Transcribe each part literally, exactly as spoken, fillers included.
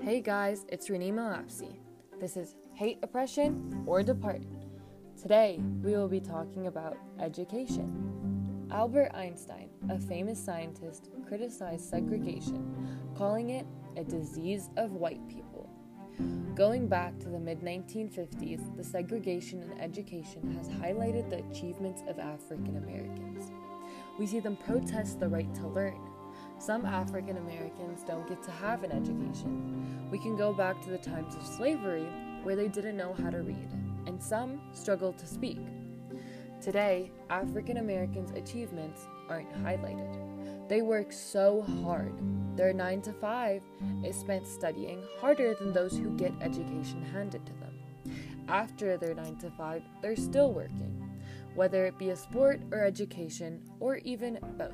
Hey guys, it's Renima Lapsi. This is Hate, Oppression, or Depart. Today, we will be talking about education. Albert Einstein, a famous scientist, criticized segregation, calling it a disease of white people. Going back to the mid nineteen fifties, the segregation in education has highlighted the achievements of African Americans. We see them protest the right to learn. Some African Americans don't get to have an education. We can go back to the times of slavery, where they didn't know how to read, and some struggled to speak. Today, African Americans' achievements aren't highlighted. They work so hard. Their nine to five is spent studying harder than those who get education handed to them. After their nine to five, they're still working, whether it be a sport or education, or even both.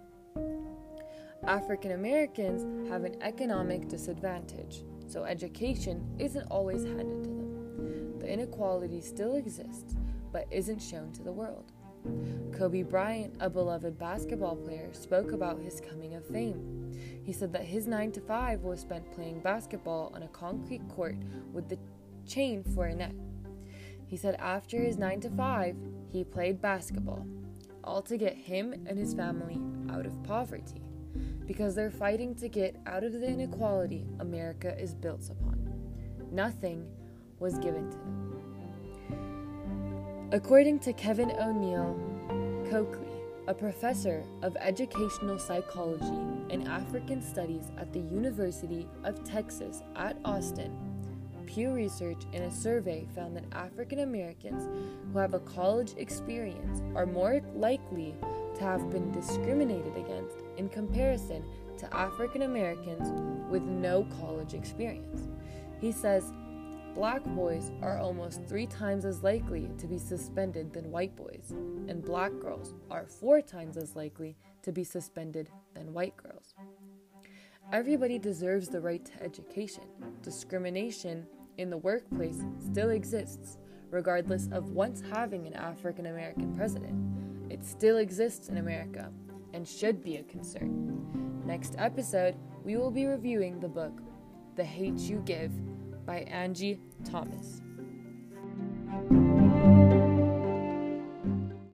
African Americans have an economic disadvantage, so education isn't always handed to them. The inequality still exists, but isn't shown to the world. Kobe Bryant, a beloved basketball player, spoke about his coming of fame. He said that his nine to five was spent playing basketball on a concrete court with the chain for a net. He said after his nine to five, he played basketball, all to get him and his family out of poverty, because they're fighting to get out of the inequality America is built upon. Nothing was given to them. According to Kevin O'Neill Coakley, a professor of educational psychology and African studies at the University of Texas at Austin, Pew Research in a survey found that African Americans who have a college experience are more likely to have been discriminated against in comparison to African Americans with no college experience. He says, Black boys are almost three times as likely to be suspended than white boys, and black girls are four times as likely to be suspended than white girls. Everybody deserves the right to education. Discrimination in the workplace still exists, regardless of once having an African American president. It still exists in America and should be a concern. Next episode, we will be reviewing the book, The Hate U Give, by Angie Thomas.